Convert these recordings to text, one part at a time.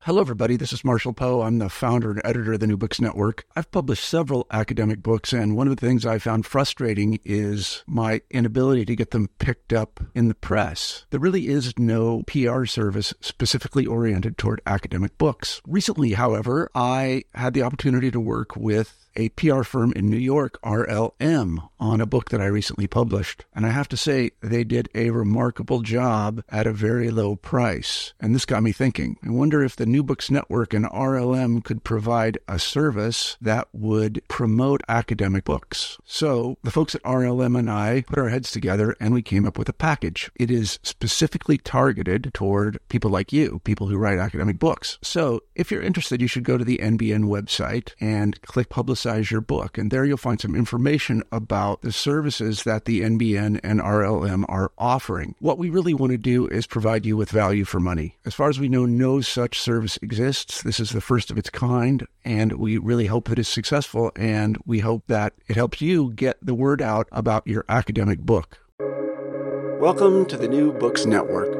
Hello, everybody. This is Marshall Poe. I'm the founder and editor of the New Books Network. I've published several academic books, and one of the things I found frustrating is my inability to get them picked up in the press. There really is no PR service specifically oriented toward academic books. Recently, however, I had the opportunity to work with a PR firm in New York, RLM, on a book that I recently published. And I have to say, they did a remarkable job at a very low price. And this got me thinking. I wonder if the New Books Network and RLM could provide a service that would promote academic books. So the folks at RLM and I put our heads together and we came up with a package. It is specifically targeted toward people like you, people who write academic books. So if you're interested, you should go to the NBN website and click Publicize Your Book. And there you'll find some information about the services that the NBN and RLM are offering. What we really want to do is provide you with value for money. As far as we know, no such service exists. This is the first of its kind, and we really hope that it's successful, and we hope that it helps you get the word out about your academic book. Welcome to the New Books Network.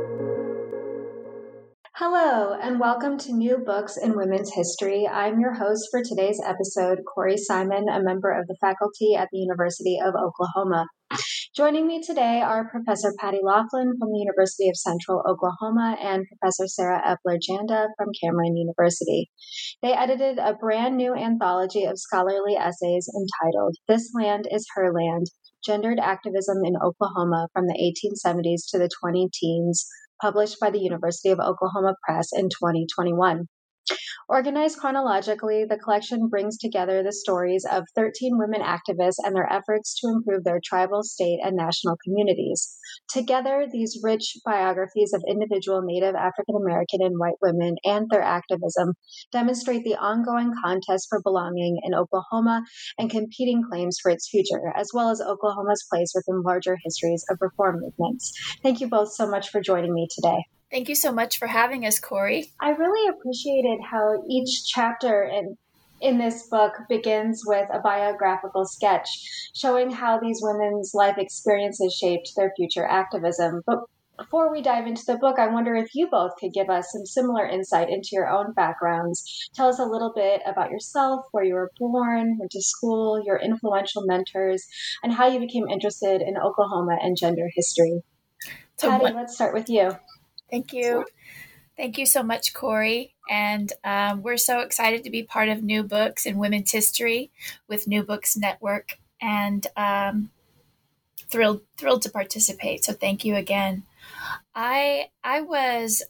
Hello, and welcome to New Books in Women's History. I'm your host for today's episode, Corey Simon, a member of the faculty at the University of Oklahoma. Joining me today are Professor Patty Laughlin from the University of Central Oklahoma and Professor Sarah Epler-Janda from Cameron University. They edited a brand new anthology of scholarly essays entitled This Land is Her Land, Gendered Activism in Oklahoma from the 1870s to the 2010s, published by the University of Oklahoma Press in 2021. Organized chronologically, the collection brings together the stories of 13 women activists and their efforts to improve their tribal, state, and national communities. Together, these rich biographies of individual Native African American and white women and their activism demonstrate the ongoing contest for belonging in Oklahoma and competing claims for its future, as well as Oklahoma's place within larger histories of reform movements. Thank you both so much for joining me today. Thank you so much for having us, Corey. I really appreciated how each chapter in this book begins with a biographical sketch showing how these women's life experiences shaped their future activism. But before we dive into the book, I wonder if you both could give us some similar insight into your own backgrounds. Tell us a little bit about yourself, where you were born, went to school, your influential mentors, and how you became interested in Oklahoma and gender history. Patty, let's start with you. Thank you. Thank you so much, Corey. And we're so excited to be part of New Books in Women's History with New Books Network, and thrilled to participate. So thank you again. I was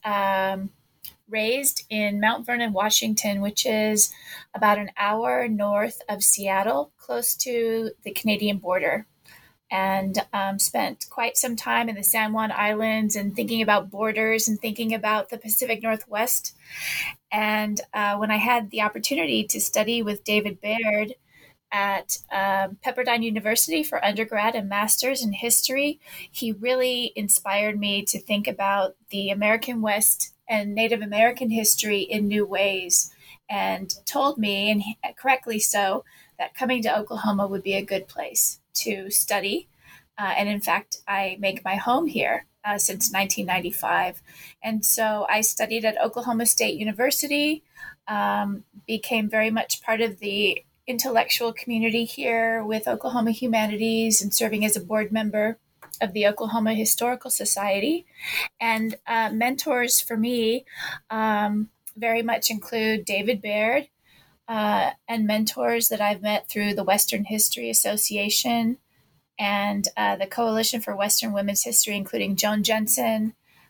raised in Mount Vernon, Washington, which is about an hour north of Seattle, close to the Canadian border. And spent quite some time in the San Juan Islands and thinking about borders and thinking about the Pacific Northwest. And when I had the opportunity to study with David Baird at Pepperdine University for undergrad and master's in history, he really inspired me to think about the American West and Native American history in new ways, and told me, and correctly so, that coming to Oklahoma would be a good place to study. And in fact, I make my home here since 1995. And so I studied at Oklahoma State University, became very much part of the intellectual community here with Oklahoma Humanities and serving as a board member of the Oklahoma Historical Society. And mentors for me very much include David Baird, and mentors that I've met through the Western History Association and the Coalition for Western Women's History, including Joan Jensen,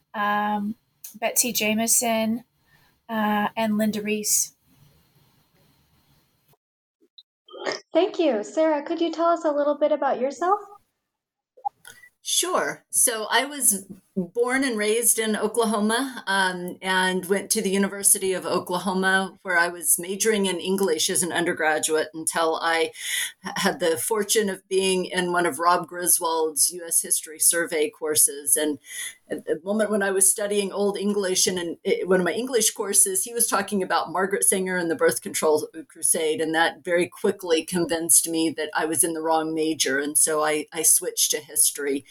Betsy Jameson, and Linda Reese. Thank you. Sarah, could you tell us a little bit about yourself? Sure. So I was born and raised in Oklahoma, and went to the University of Oklahoma, where I was majoring in English as an undergraduate until I had the fortune of being in one of Rob Griswold's U.S. History Survey courses. And at the moment when I was studying Old English, and in one of my English courses, he was talking about Margaret Sanger and the Birth Control Crusade. And that very quickly convinced me that I was in the wrong major. And so I switched to history.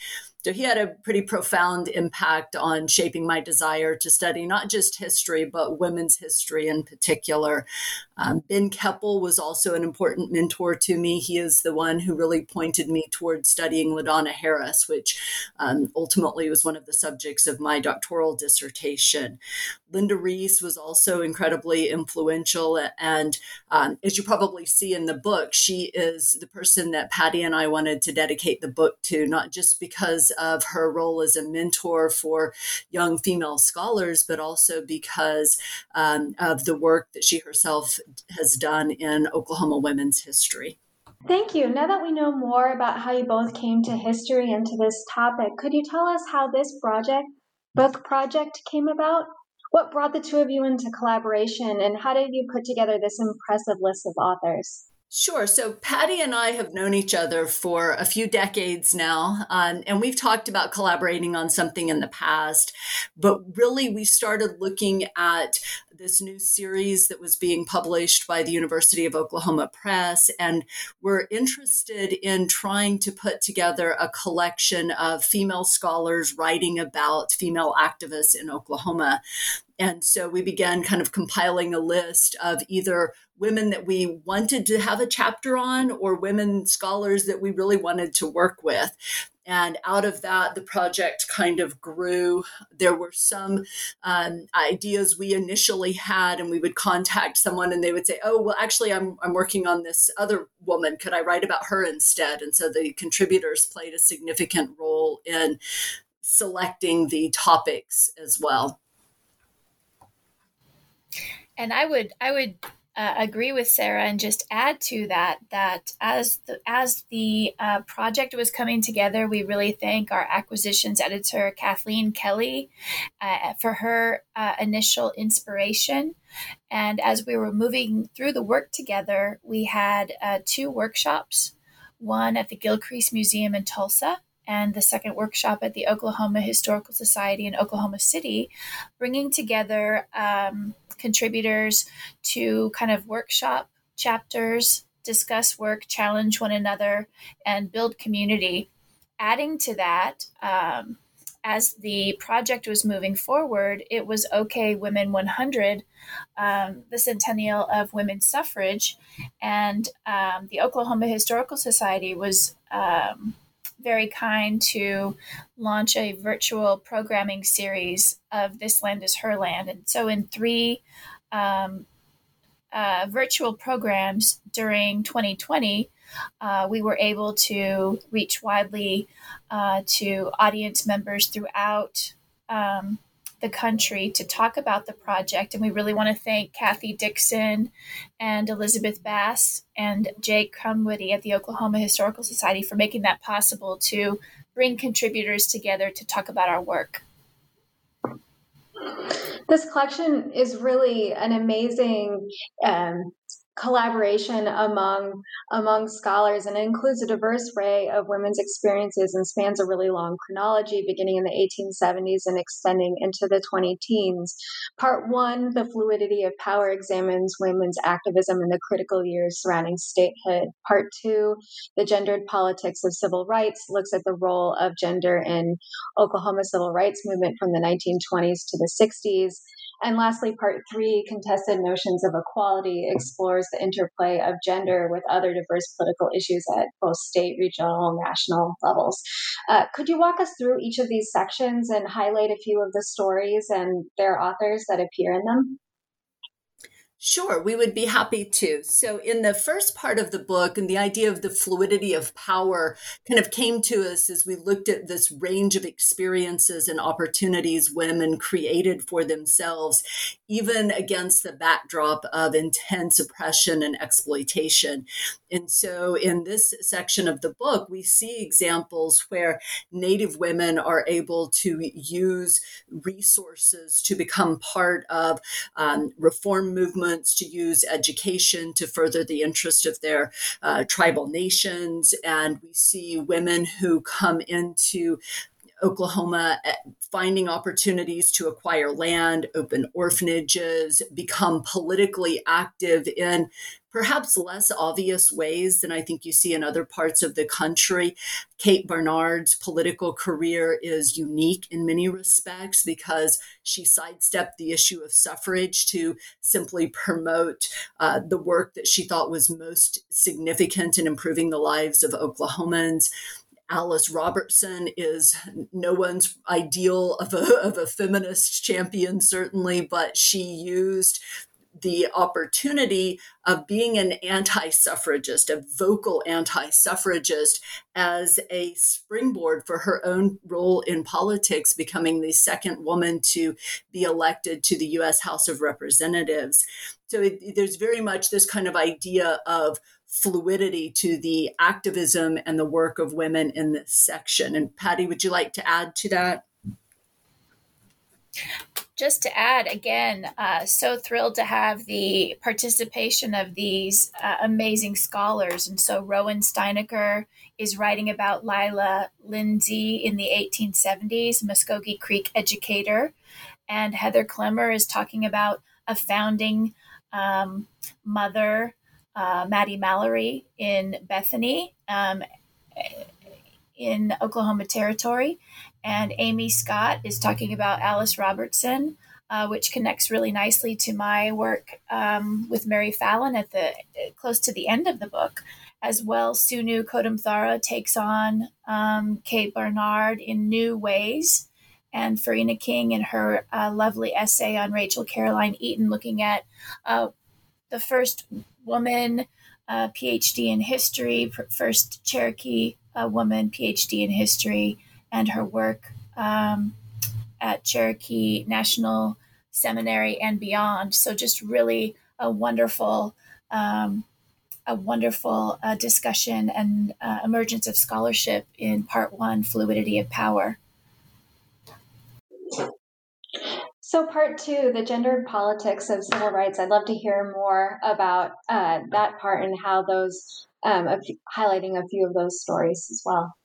So he had a pretty profound impact on shaping my desire to study not just history, but women's history in particular. Ben Keppel was also an important mentor to me. He is the one who really pointed me towards studying LaDonna Harris, which ultimately was one of the subjects of my doctoral dissertation. Linda Reese was also incredibly influential. And as you probably see in the book, she is the person that Patty and I wanted to dedicate the book to, not just because of her role as a mentor for young female scholars, but also because of the work that she herself has done in Oklahoma women's history. Thank you. Now that we know more about how you both came to history and to this topic, could you tell us how this book project came about? What brought the two of you into collaboration, and how did you put together this impressive list of authors? Sure. So Patty and I have known each other for a few decades now, and we've talked about collaborating on something in the past, but really we started looking at this new series that was being published by the University of Oklahoma Press, and we're interested in trying to put together a collection of female scholars writing about female activists in Oklahoma. And so we began kind of compiling a list of either women that we wanted to have a chapter on or women scholars that we really wanted to work with. And out of that, the project kind of grew. There were some ideas we initially had, and we would contact someone and they would say, oh, well, actually, I'm working on this other woman. Could I write about her instead? And so the contributors played a significant role in selecting the topics as well. And I would agree with Sarah and just add to that as the project was coming together, we really thank our acquisitions editor Kathleen Kelly for her initial inspiration. And as we were moving through the work together, we had 2 workshops, one at the Gilcrease Museum in Tulsa, and the second workshop at the Oklahoma Historical Society in Oklahoma City, bringing together contributors to kind of workshop chapters, discuss work, challenge one another, and build community. Adding to that, as the project was moving forward, it was OK Women 100, the centennial of women's suffrage, and the Oklahoma Historical Society was very kind to launch a virtual programming series of This Land is Her Land. And so in 3 virtual programs during 2020, we were able to reach widely to audience members throughout the country to talk about the project. And we really want to thank Kathy Dixon and Elizabeth Bass and Jake Crumwitty at the Oklahoma Historical Society for making that possible to bring contributors together to talk about our work. This collection is really an amazing collaboration among scholars, and it includes a diverse array of women's experiences and spans a really long chronology beginning in the 1870s and extending into the 20-teens. Part 1, The Fluidity of Power, examines women's activism in the critical years surrounding statehood. Part 2, The Gendered Politics of Civil Rights, looks at the role of gender in Oklahoma civil rights movement from the 1920s to the 60s. And lastly, Part 3, Contested Notions of Equality, explores the interplay of gender with other diverse political issues at both state, regional, and national levels. Could you walk us through each of these sections and highlight a few of the stories and their authors that appear in them? Sure, we would be happy to. So in the first part of the book, and the idea of the fluidity of power kind of came to us as we looked at this range of experiences and opportunities women created for themselves, even against the backdrop of intense oppression and exploitation. And so in this section of the book, we see examples where Native women are able to use resources to become part of reform movements, to use education to further the interest of their tribal nations. And we see women who come into Oklahoma, finding opportunities to acquire land, open orphanages, become politically active in perhaps less obvious ways than I think you see in other parts of the country. Kate Barnard's political career is unique in many respects because she sidestepped the issue of suffrage to simply promote the work that she thought was most significant in improving the lives of Oklahomans. Alice Robertson is no one's ideal of a feminist champion, certainly, but she used the opportunity of being an anti-suffragist, a vocal anti-suffragist, as a springboard for her own role in politics, becoming the second woman to be elected to the U.S. House of Representatives. So there's very much this kind of idea of fluidity to the activism and the work of women in this section. And Patty, would you like to add to that? Just to add, again, so thrilled to have the participation of these amazing scholars. And so Rowan Steinecker is writing about Lila Lindsay in the 1870s, Muskogee Creek educator. And Heather Clemmer is talking about a founding mother, Maddie Mallory in Bethany in Oklahoma Territory. And Amy Scott is talking about Alice Robertson, which connects really nicely to my work with Mary Fallon at the close to the end of the book. As well, Sunu Kodamthara takes on Kate Barnard in new ways, and Farina King in her lovely essay on Rachel Caroline Eaton, looking at the first woman PhD in history, first Cherokee woman PhD in history, and her work at Cherokee National Seminary and beyond. So just really a wonderful discussion and emergence of scholarship in Part 1, Fluidity of Power. So Part 2, the gendered politics of civil rights, I'd love to hear more about that part and how those, highlighting a few of those stories as well.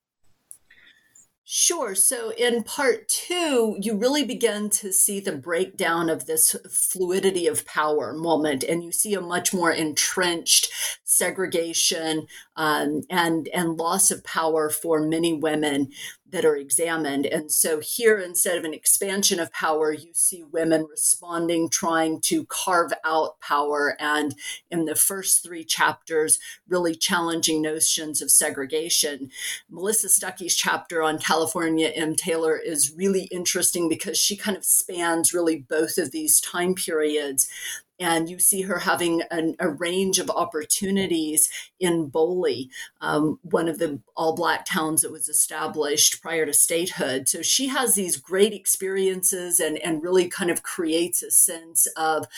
Sure. So in Part 2, you really begin to see the breakdown of this fluidity of power moment, and you see a much more entrenched segregation and loss of power for many women that are examined. And so here, instead of an expansion of power, you see women responding, trying to carve out power. And in the first 3 chapters, really challenging notions of segregation. Melissa Stuckey's chapter on California M. Taylor is really interesting because she kind of spans really both of these time periods. And you see her having a range of opportunities in Boley, one of the all-Black towns that was established prior to statehood. So she has these great experiences and really kind of creates a sense of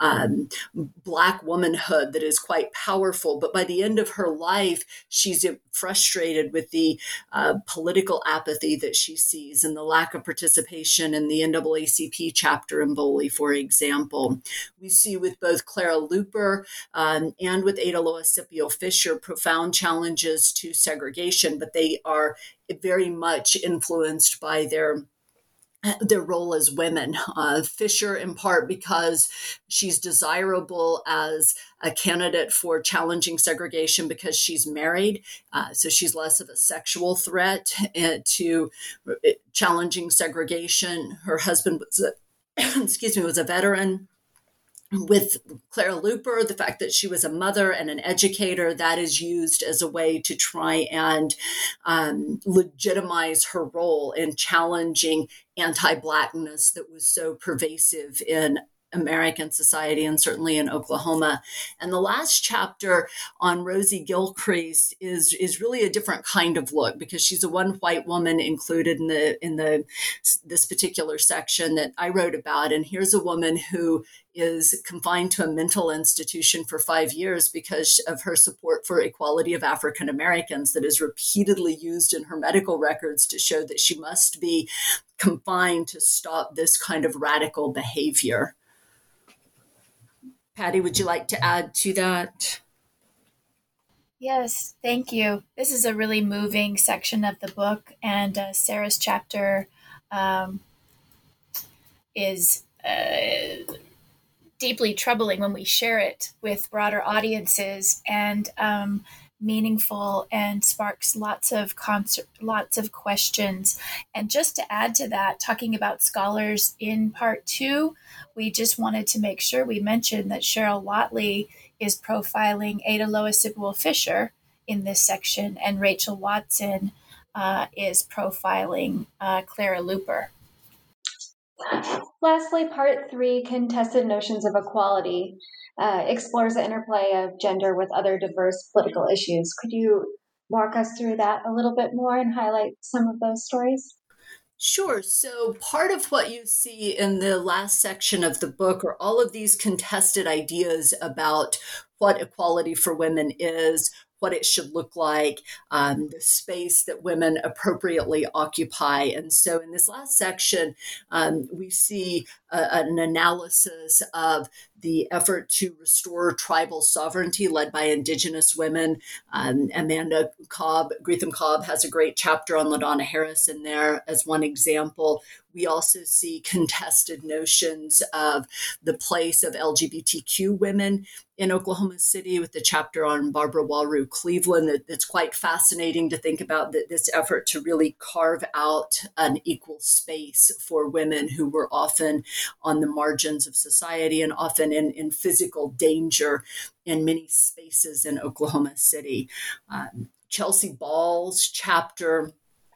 Black womanhood that is quite powerful. But by the end of her life, she's frustrated with the political apathy that she sees and the lack of participation in the NAACP chapter in Boley, for example. We see with both Clara Luper and with Ada Lois Scipio Fisher profound challenges to segregation, but they are very much influenced by their role as women. Fisher, in part because she's desirable as a candidate for challenging segregation because she's married. So she's less of a sexual threat to challenging segregation. Her husband was a veteran. With Clara Luper, the fact that she was a mother and an educator, that is used as a way to try and legitimize her role in challenging anti-Blackness that was so pervasive in American society and certainly in Oklahoma. And the last chapter on Rosie Gilcrease is really a different kind of look because she's a one white woman included in this particular section that I wrote about. And here's a woman who is confined to a mental institution for 5 years because of her support for equality of African Americans that is repeatedly used in her medical records to show that she must be confined to stop this kind of radical behavior. Patty, would you like to add to that? Yes, thank you. This is a really moving section of the book, and Sarah's chapter um, is deeply troubling when we share it with broader audiences, and meaningful, and sparks lots of questions. And just to add to that, talking about scholars in part 2, we just wanted to make sure we mentioned that Cheryl Whatley is profiling Ada Lois Sitwell Fisher in this section, and Rachel Watson is profiling Clara Luper. Lastly, part 3, Contested Notions of Equality, explores the interplay of gender with other diverse political issues. Could you walk us through that a little bit more and highlight some of those stories? Sure. So part of what you see in the last section of the book are all of these contested ideas about what equality for women is, what it should look like, the space that women appropriately occupy. And so in this last section, we see an analysis of the effort to restore tribal sovereignty led by Indigenous women. Amanda Greetham Cobb has a great chapter on LaDonna Harris in there as one example. We also see contested notions of the place of LGBTQ women in Oklahoma City with the chapter on Barbara Walru Cleveland. That's quite fascinating to think about this effort to really carve out an equal space for women who were often on the margins of society and often in physical danger in many spaces in Oklahoma City. Chelsea Ball's chapter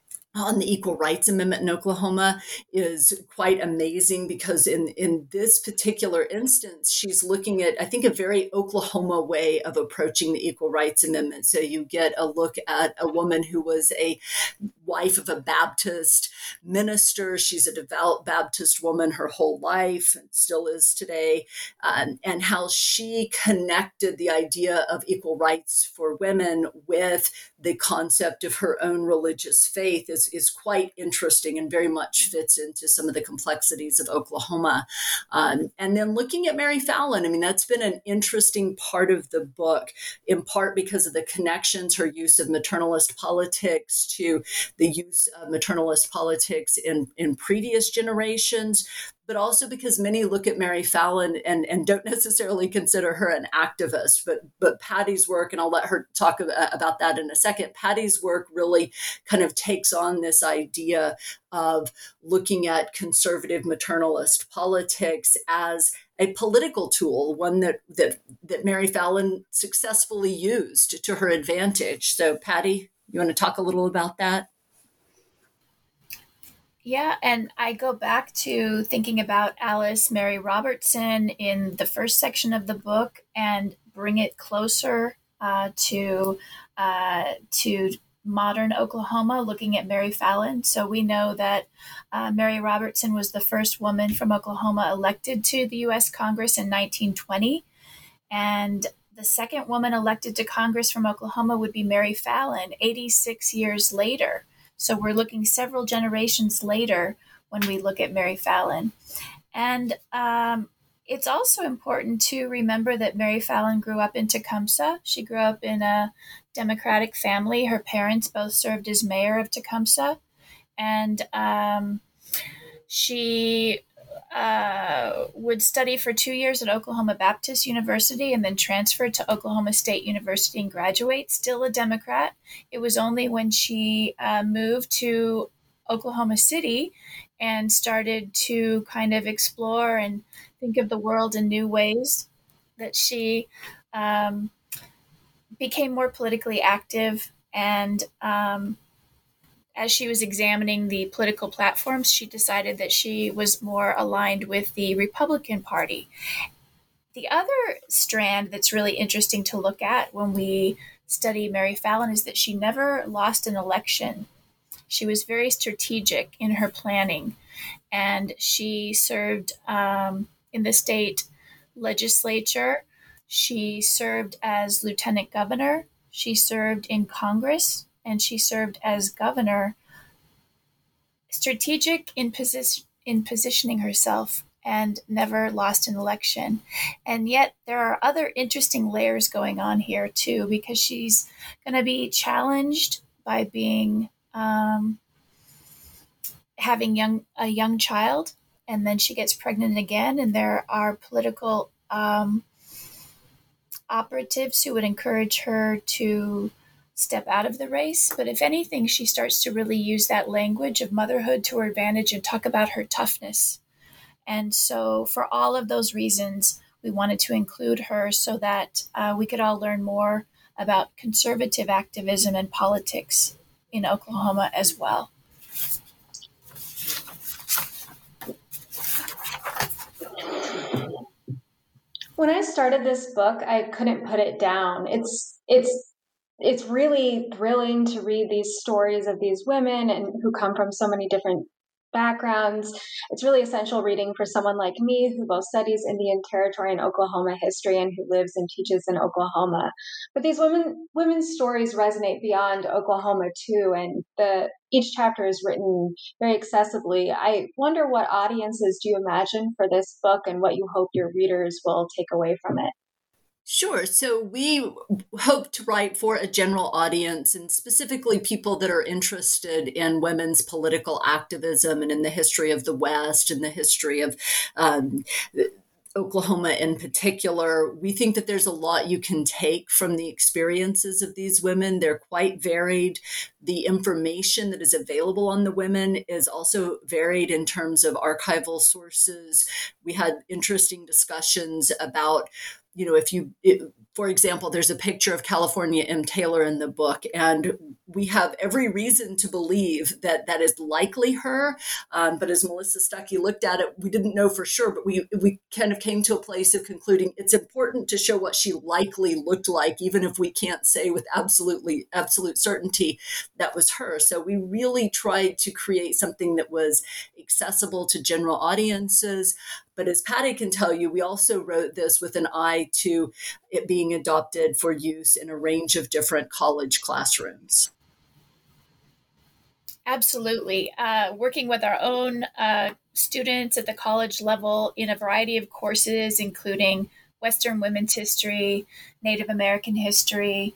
on the Equal Rights Amendment in Oklahoma is quite amazing, because in this particular instance, she's looking at, I think, a very Oklahoma way of approaching the Equal Rights Amendment. So you get a look at a woman who was a wife of a Baptist minister. She's a devout Baptist woman her whole life, and still is today, and how she connected the idea of equal rights for women with the concept of her own religious faith is quite interesting and very much fits into some of the complexities of Oklahoma. And then looking at Mary Fallin, I mean, that's been an interesting part of the book, in part because of the connections, her use of maternalist politics to the use of maternalist politics in previous generations, but also because many look at Mary Fallin and don't necessarily consider her an activist. But Patty's work, and I'll let her talk about that in a second, Patty's work really kind of takes on this idea of looking at conservative maternalist politics as a political tool, one that Mary Fallin successfully used to her advantage. So Patty, you want to talk a little about that? Yeah, and I go back to thinking about Alice Mary Robertson in the first section of the book and bring it closer to modern Oklahoma, looking at Mary Fallin. So we know that Mary Robertson was the first woman from Oklahoma elected to the U.S. Congress in 1920, and the second woman elected to Congress from Oklahoma would be Mary Fallin 86 years later. So we're looking several generations later when we look at Mary Fallin. And it's also important to remember that Mary Fallin grew up in Tecumseh. She grew up in a Democratic family. Her parents both served as mayor of Tecumseh. And she would study for 2 years at Oklahoma Baptist University and then transferred to Oklahoma State University and graduate, still a Democrat. It was only when she moved to Oklahoma City and started to kind of explore and think of the world in new ways that she became more politically active. And as she was examining the political platforms, she decided that she was more aligned with the Republican Party. The other strand that's really interesting to look at when we study Mary Fallin is that she never lost an election. She was very strategic in her planning, and she served in the state legislature. She served as lieutenant governor. She served in Congress, and she served as governor, strategic in positioning herself and never lost an election. And yet there are other interesting layers going on here too, because she's going to be challenged by being having a young child, and then she gets pregnant again, and there are political operatives who would encourage her to step out of the race. But if anything, she starts to really use that language of motherhood to her advantage and talk about her toughness. And so for all of those reasons, we wanted to include her so that we could all learn more about conservative activism and politics in Oklahoma as well. When I started this book, I couldn't put it down. It's really thrilling to read these stories of these women and who come from so many different backgrounds. It's really essential reading for someone like me who both studies Indian Territory and Oklahoma history and who lives and teaches in Oklahoma. But these women's stories resonate beyond Oklahoma too, and each chapter is written very accessibly. I wonder what audiences do you imagine for this book and what you hope your readers will take away from it? Sure. So we hope to write for a general audience, and specifically people that are interested in women's political activism and in the history of the West and the history of Oklahoma in particular. We think that there's a lot you can take from the experiences of these women. They're quite varied. The information that is available on the women is also varied in terms of archival sources. We had interesting discussions about, for example, there's a picture of California M. Taylor in the book, and we have every reason to believe that that is likely her. But as Melissa Stuckey looked at it, we didn't know for sure, but we kind of came to a place of concluding it's important to show what she likely looked like, even if we can't say with absolute certainty that was her. So we really tried to create something that was accessible to general audiences. But as Patty can tell you, we also wrote this with an eye to it being adopted for use in a range of different college classrooms. Absolutely. Working with our own students at the college level in a variety of courses, including Western women's history, Native American history,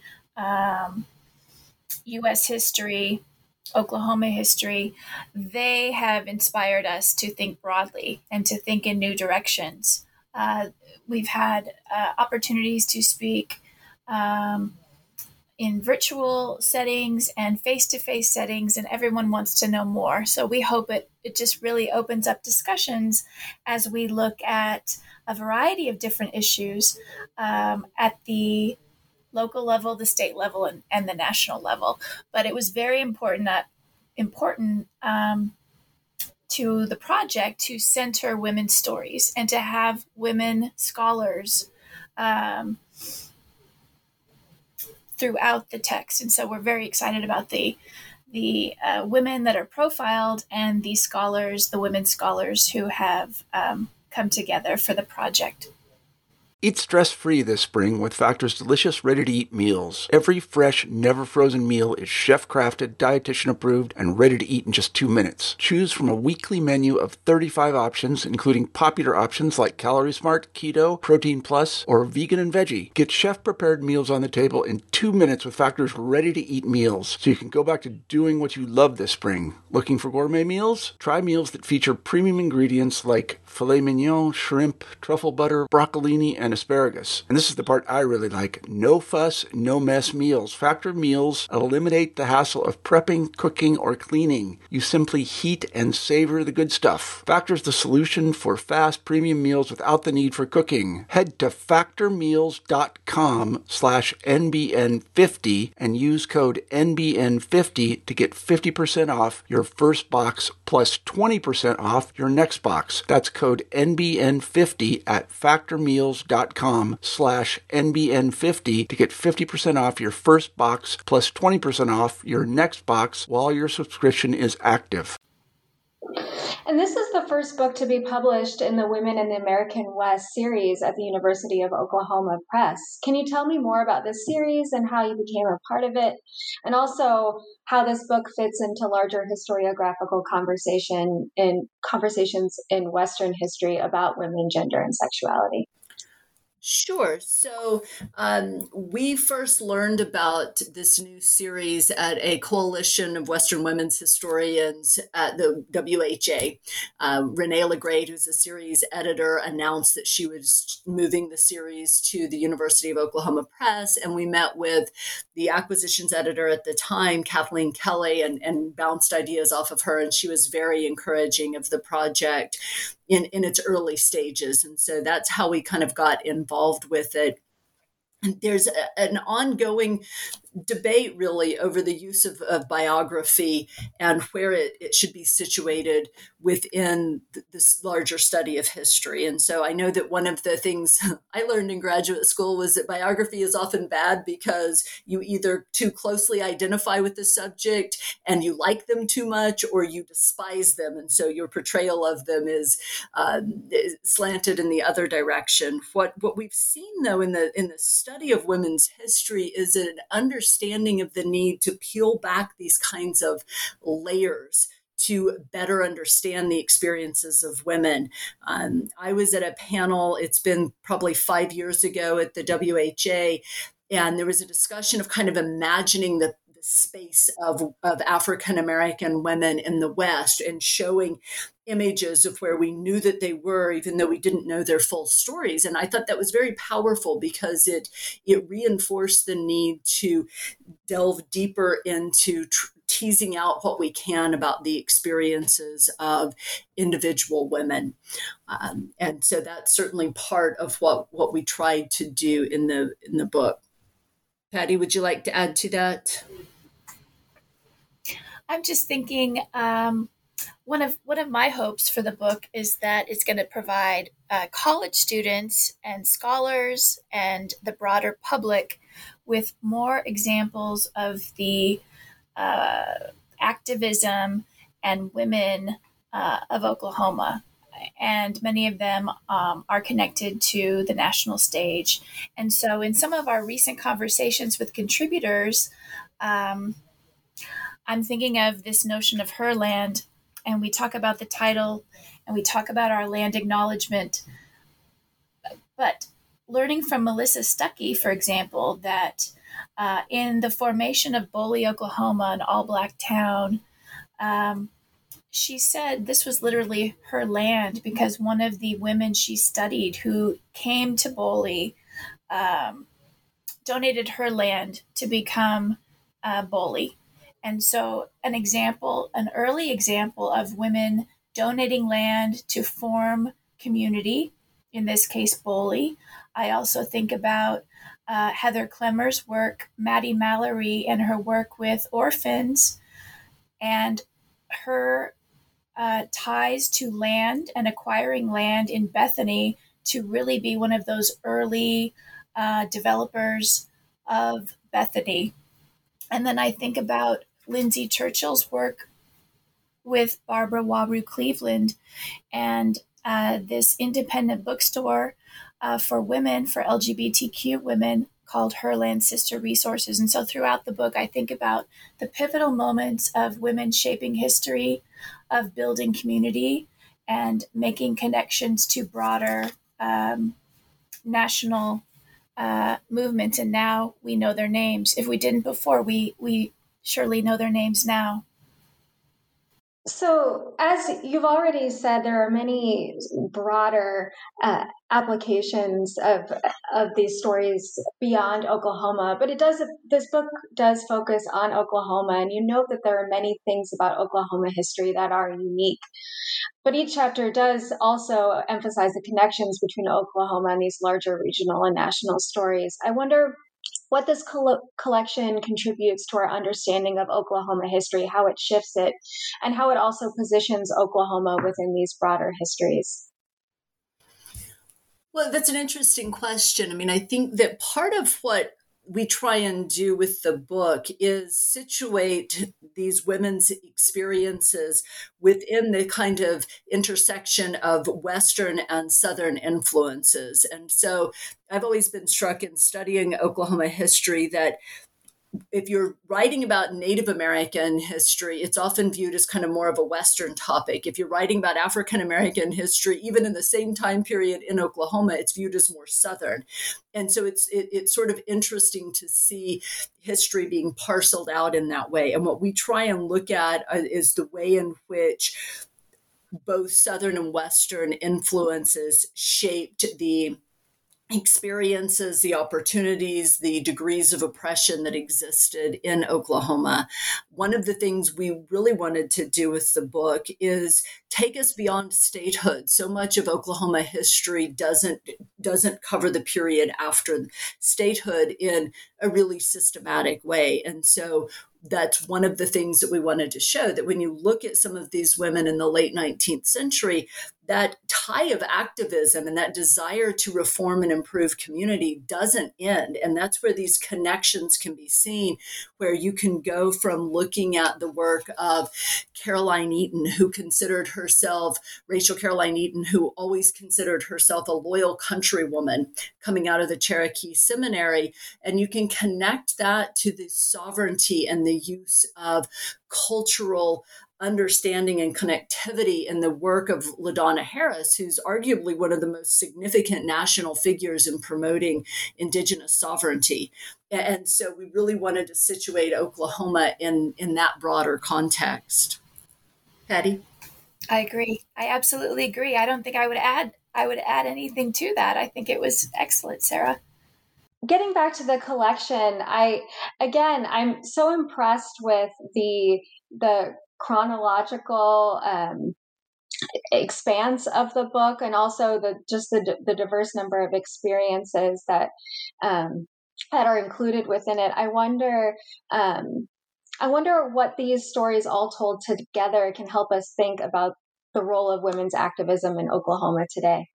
U.S. history, Oklahoma history, they have inspired us to think broadly and to think in new directions. We've had opportunities to speak in virtual settings and face-to-face settings, and everyone wants to know more. So we hope it just really opens up discussions as we look at a variety of different issues at the local level, the state level, and the national level. But it was very important to the project to center women's stories and to have women scholars throughout the text. And so we're very excited about the women that are profiled and the scholars, the women scholars who have come together for the project. Eat stress-free this spring with Factor's delicious, ready-to-eat meals. Every fresh, never-frozen meal is chef-crafted, dietitian-approved, and ready to eat in just 2 minutes. Choose from a weekly menu of 35 options, including popular options like Calorie Smart, Keto, Protein Plus, or Vegan and Veggie. Get chef-prepared meals on the table in 2 minutes with Factor's ready-to-eat meals, so you can go back to doing what you love this spring. Looking for gourmet meals? Try meals that feature premium ingredients like filet mignon, shrimp, truffle butter, broccolini, and asparagus. And this is the part I really like. No fuss, no mess meals. Factor meals eliminate the hassle of prepping, cooking, or cleaning. You simply heat and savor the good stuff. Factor's the solution for fast premium meals without the need for cooking. Head to factormeals.com/NBN50 and use code NBN50 to get 50% off your first box plus 20% off your next box. That's code NBN50 at factormeals.com/NBN50 to get 50% off your first box plus 20% off your next box while your subscription is active. And this is the first book to be published in the Women in the American West series at the University of Oklahoma Press. Can you tell me more about this series and how you became a part of it? And also how this book fits into larger historiographical conversations in Western history about women, gender, and sexuality? Sure. So we first learned about this new series at a coalition of Western women's historians at the WHA. Renee LaGrade, who's a series editor, announced that she was moving the series to the University of Oklahoma Press, and we met with the acquisitions editor at the time, Kathleen Kelly, and bounced ideas off of her, and she was very encouraging of the project in its early stages. And so that's how we kind of got involved with it. There's an ongoing debate really over the use of biography and where it should be situated within this larger study of history. And so I know that one of the things I learned in graduate school was that biography is often bad because you either too closely identify with the subject and you like them too much, or you despise them. And so your portrayal of them is slanted in the other direction. What we've seen though in the study of women's history is an understanding of the need to peel back these kinds of layers to better understand the experiences of women. I was at a panel, it's been probably 5 years ago at the WHA, and there was a discussion of kind of imagining the space of African American women in the West and showing images of where we knew that they were, even though we didn't know their full stories. And I thought that was very powerful because it reinforced the need to delve deeper into teasing out what we can about the experiences of individual women. And so that's certainly part of what we tried to do in the book. Patty, would you like to add to that? I'm just thinking one of my hopes for the book is that it's going to provide college students and scholars and the broader public with more examples of the activism and women of Oklahoma. And many of them are connected to the national stage. And so in some of our recent conversations with contributors, I'm thinking of this notion of her land, and we talk about the title and we talk about our land acknowledgement. But learning from Melissa Stuckey, for example, that in the formation of Boley, Oklahoma, an all-Black town, she said this was literally her land because one of the women she studied who came to Boley donated her land to become Boley. And so an early example of women donating land to form community, in this case, Boley. I also think about Heather Clemmer's work, Maddie Mallory, and her work with orphans, and her ties to land and acquiring land in Bethany to really be one of those early developers of Bethany. And then I think about Lindsay Churchill's work with Barbara Waru Cleveland and this independent bookstore for women, for LGBTQ women, called Herland Sister Resources. And so throughout the book, I think about the pivotal moments of women shaping history, of building community, and making connections to broader national movements. And now we know their names. If we didn't before, we surely know their names now. So, as you've already said, there are many broader applications of these stories beyond Oklahoma, but this book does focus on Oklahoma, and you note that there are many things about Oklahoma history that are unique. But each chapter does also emphasize the connections between Oklahoma and these larger regional and national stories. I wonder what this collection contributes to our understanding of Oklahoma history, how it shifts it, and how it also positions Oklahoma within these broader histories. Well, that's an interesting question. I mean, I think that part of what we try and do with the book is situate these women's experiences within the kind of intersection of Western and Southern influences. And so I've always been struck in studying Oklahoma history that if you're writing about Native American history, it's often viewed as kind of more of a Western topic. If you're writing about African American history, even in the same time period in Oklahoma, it's viewed as more Southern. And so it's sort of interesting to see history being parceled out in that way. And what we try and look at is the way in which both Southern and Western influences shaped the experiences, the opportunities, the degrees of oppression that existed in Oklahoma. One of the things we really wanted to do with the book is take us beyond statehood. So much of Oklahoma history doesn't cover the period after statehood in a really systematic way. And so that's one of the things that we wanted to show, that when you look at some of these women in the late 19th century, that tie of activism and that desire to reform and improve community doesn't end. And that's where these connections can be seen, where you can go from looking at the work of Caroline Eaton, who considered herself, Rachel Caroline Eaton, who always considered herself a loyal countrywoman coming out of the Cherokee Seminary. And you can connect that to the sovereignty and the use of cultural understanding and connectivity in the work of LaDonna Harris, who's arguably one of the most significant national figures in promoting Indigenous sovereignty. And so we really wanted to situate Oklahoma in that broader context. Patty? I agree. I absolutely agree. I don't think I would add anything to that. I think it was excellent, Sarah. Getting back to the collection, I'm so impressed with the chronological expanse of the book, and also the diverse number of experiences that are included within it. I wonder what these stories all told together can help us think about the role of women's activism in Oklahoma today.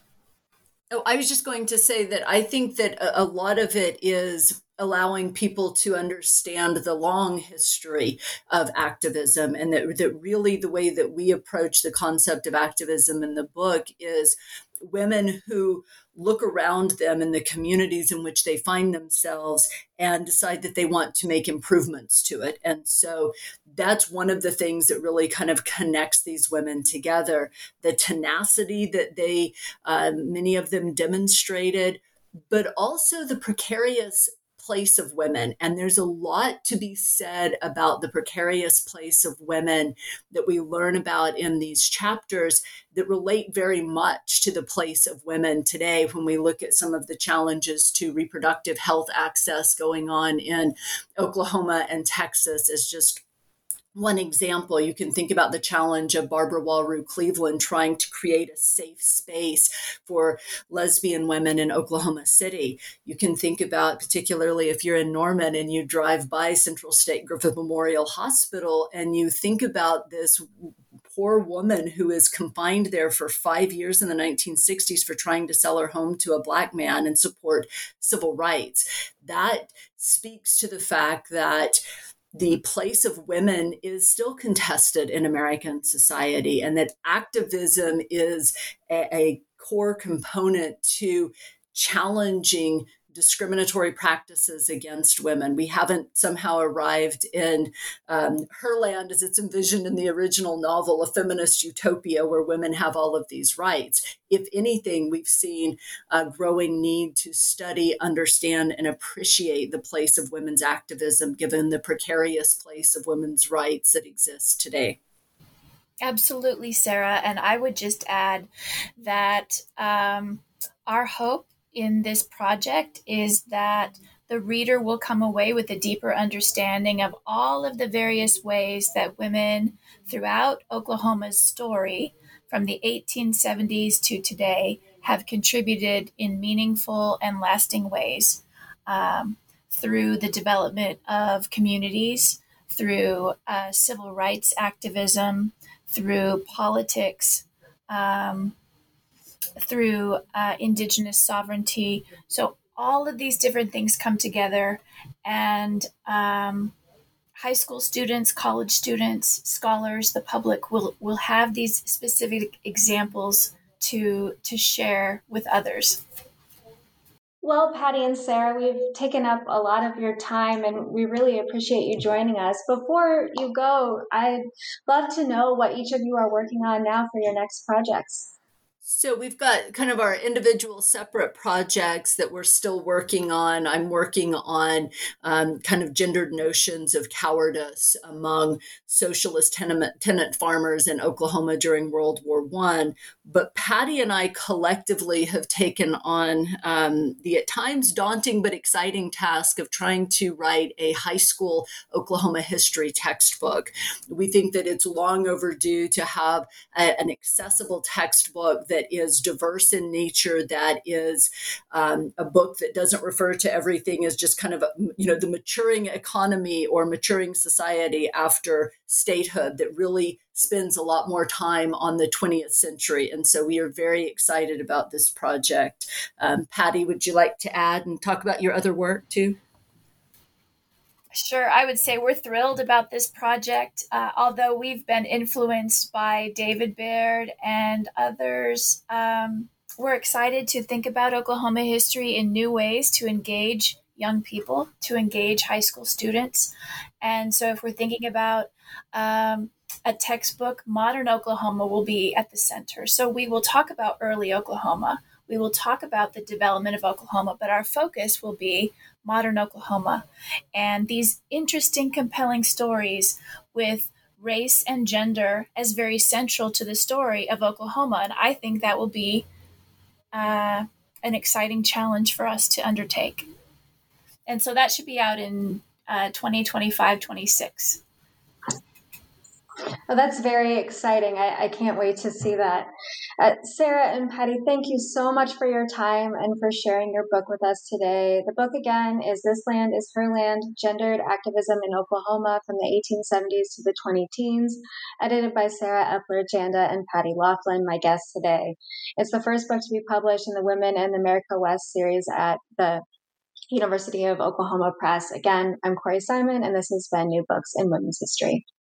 Oh, I was just going to say that I think that a lot of it is allowing people to understand the long history of activism, and that really the way that we approach the concept of activism in the book is women who look around them in the communities in which they find themselves and decide that they want to make improvements to it. And so that's one of the things that really kind of connects these women together, the tenacity that they, many of them demonstrated, but also the precarious place of women. And there's a lot to be said about the precarious place of women that we learn about in these chapters that relate very much to the place of women today when we look at some of the challenges to reproductive health access going on in Oklahoma and Texas as just one example. You can think about the challenge of Barbara Walrue Cleveland trying to create a safe space for lesbian women in Oklahoma City. You can think about, particularly if you're in Norman and you drive by Central State Griffith Memorial Hospital and you think about this poor woman who is confined there for 5 years in the 1960s for trying to sell her home to a Black man and support civil rights. That speaks to the fact that the place of women is still contested in American society, and that activism is a core component to challenging discriminatory practices against women. We haven't somehow arrived in Herland as it's envisioned in the original novel, a feminist utopia where women have all of these rights. If anything, we've seen a growing need to study, understand, and appreciate the place of women's activism, given the precarious place of women's rights that exists today. Absolutely, Sarah. And I would just add that our hope in this project is that the reader will come away with a deeper understanding of all of the various ways that women throughout Oklahoma's story from the 1870s to today have contributed in meaningful and lasting ways through the development of communities, through civil rights activism, through politics, through Indigenous sovereignty. So all of these different things come together, and high school students, college students, scholars, the public will have these specific examples to share with others. Well, Patty and Sarah, we've taken up a lot of your time and we really appreciate you joining us. Before you go, I'd love to know what each of you are working on now for your next projects. So we've got kind of our individual separate projects that we're still working on. I'm working on kind of gendered notions of cowardice among socialist tenant farmers in Oklahoma during World War I. But Patty and I collectively have taken on the at times daunting but exciting task of trying to write a high school Oklahoma history textbook. We think that it's long overdue to have an accessible textbook that is diverse in nature, that is a book that doesn't refer to everything as just kind of, the maturing economy or maturing society after statehood, that really spends a lot more time on the 20th century. And so we are very excited about this project. Patty, would you like to add and talk about your other work too? Sure. I would say we're thrilled about this project, although we've been influenced by David Baird and others. We're excited to think about Oklahoma history in new ways to engage young people, to engage high school students. And so if we're thinking about a textbook, modern Oklahoma will be at the center. So we will talk about early Oklahoma. We will talk about the development of Oklahoma, but our focus will be modern Oklahoma and these interesting, compelling stories with race and gender as very central to the story of Oklahoma. And I think that will be an exciting challenge for us to undertake. And so that should be out in 2025-26. Well, that's very exciting. I can't wait to see that. Sarah and Patty, thank you so much for your time and for sharing your book with us today. The book, again, is This Land is Her Land, Gendered Activism in Oklahoma from the 1870s to the 20-teens, edited by Sarah Epler Janda and Patty Laughlin, my guests today. It's the first book to be published in the Women in America West series at the University of Oklahoma Press. Again, I'm Corey Simon, and this has been New Books in Women's History.